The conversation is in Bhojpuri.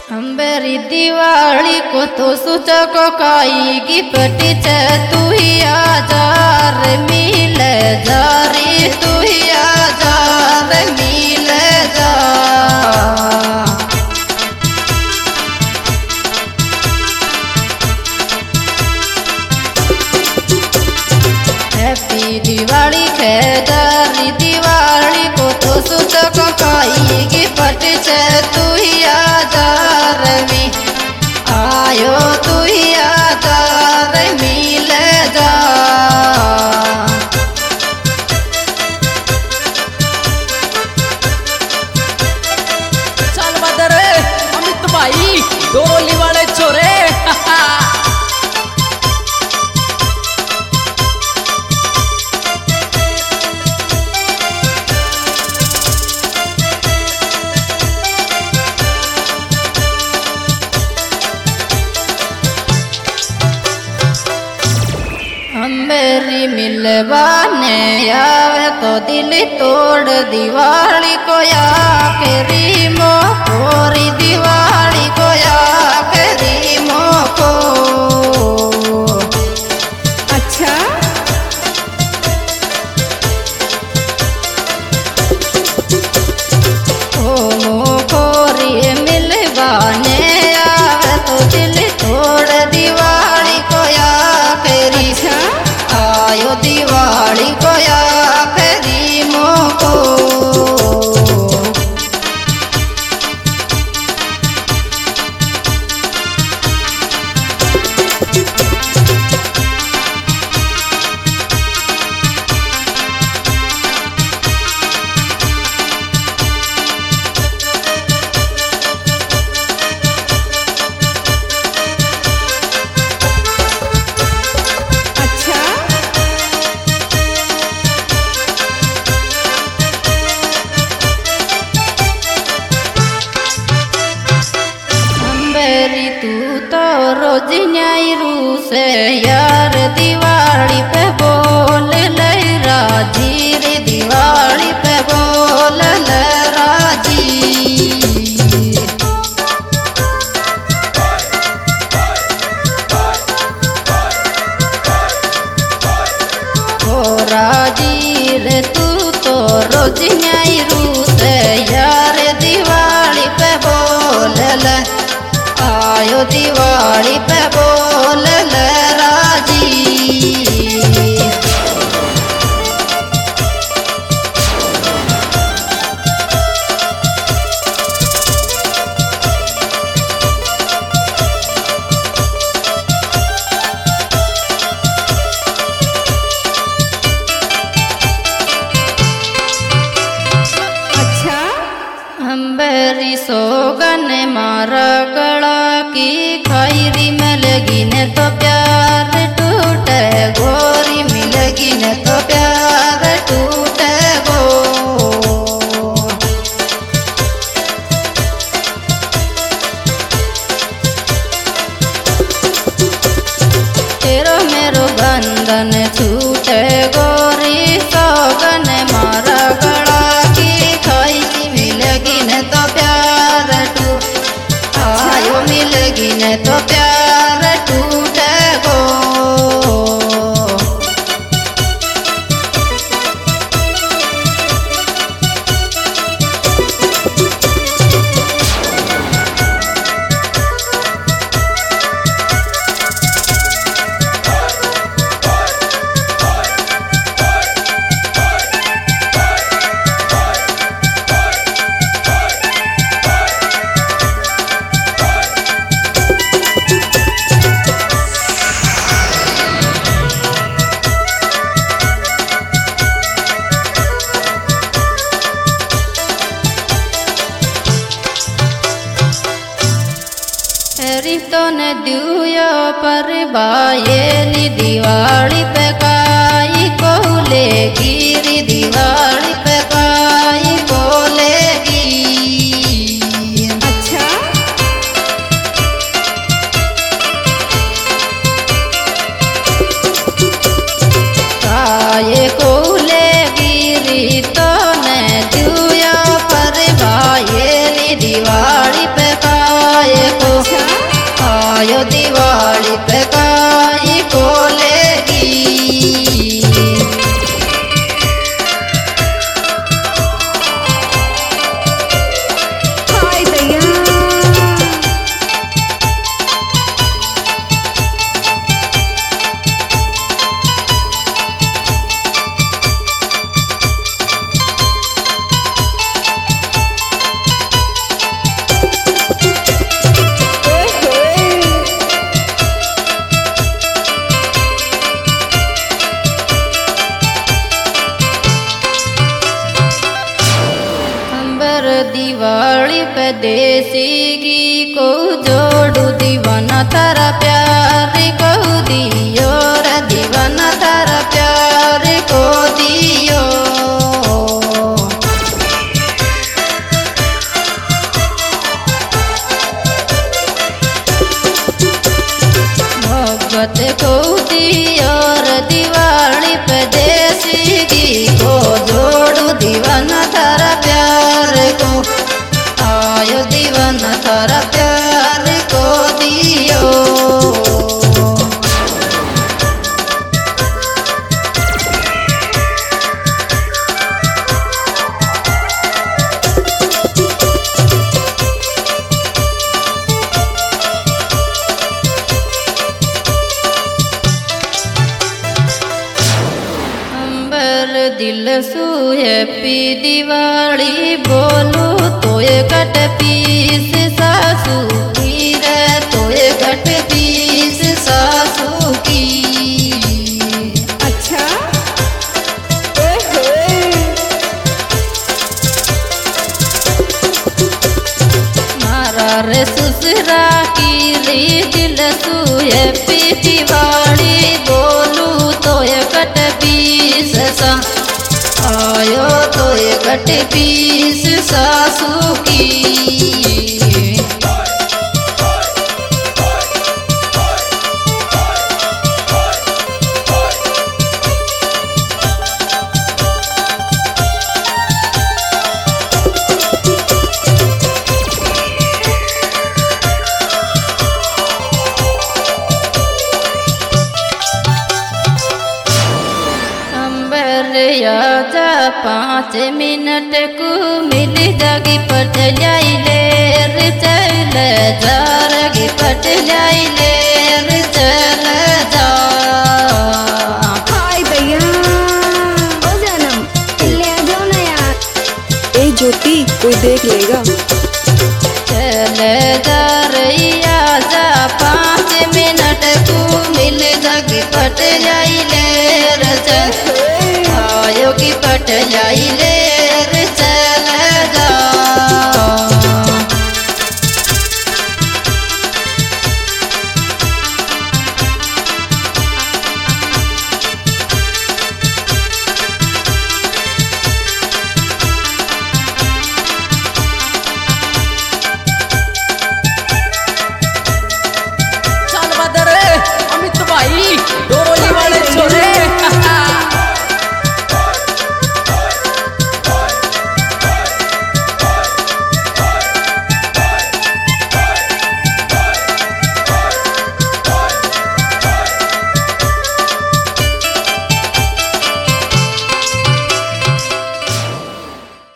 अंबेरी दिवाली को तो सोचा को काई गिफ्ट चे तू ही आजार मिल जा रे तू ही आजार मिल जा। हैप्पी दिवाली खेदारी दिवाली को तो सोचा को काई गिफ्ट चे तू ही आजार में आयो तू ही आजार मिल जा। चल बदर अमित भाई डोली वाले छोरे अंबेरी मिलवाने आवे तो दिल तोड़ दिवाली को या केरी मोरी दिवाली को या केरी मोको। अच्छा ओ मोरी मिलवाने आवे तो दिल तोड़ दिवाली को या केरी आयो दिवाली को या फेरी मोको। तू तो रोज न्याय रू से यार दिवाली पे बोल ले राजी रे दिवाली पे बोल ले राजी। ओ राजी रे तू तो रोज न्याय रू से यार दिवाली पे बोल ले आयो दिवाली पे बोल ले राजी। अच्छा अंबेरी सोगन मारा गला की खैरी में लगी न तो प्यार टूटे गोरी में लगी न तो प्यार टूटे गो। तेरो मेरो बंधन छूटे गोरी सोगन मारा गला की खैरी में लगी न तो प्यार आयो मिलगी न तो प्यार टूटे गो। तो न दियो पर बायेली दिवाली पे काई कोलेगी री दिवाली पे काई कोलेगी। अच्छा काये कोलेगी री तो न दियो पर बायेली दिवाली पे काये थारा प्यार को दियो रे दीवाना थारा प्यार को दियो। मोहब्बत को दियो रे दिवाली पे देसी घी को जोड़ू दीवाना थारा प्यार को। आयो दीवाना थारा प्यार को दियो। दिल सुए पी दिवाली बोलू तोय कट पीस सासू की रे तोय कट पीस सासू की। अच्छा ओए मारा रे ससुरा की रे दिल सुए पी दिवाली बोलू तोय कट पीस सा। आयो तो कट पीस सासू की। आजा 5 मिनट को मिल जागी पट जाई ले चल जा रगी पट जाई ले चल जा। हाय भैया ओ जानम ले आ जाओ ना यार। ए ज्योति कोई देख लेगा। चल जा रही आजा 5 मिनट को मिल जागी पट जाई ले चल। आयो की पट जाई ले चल।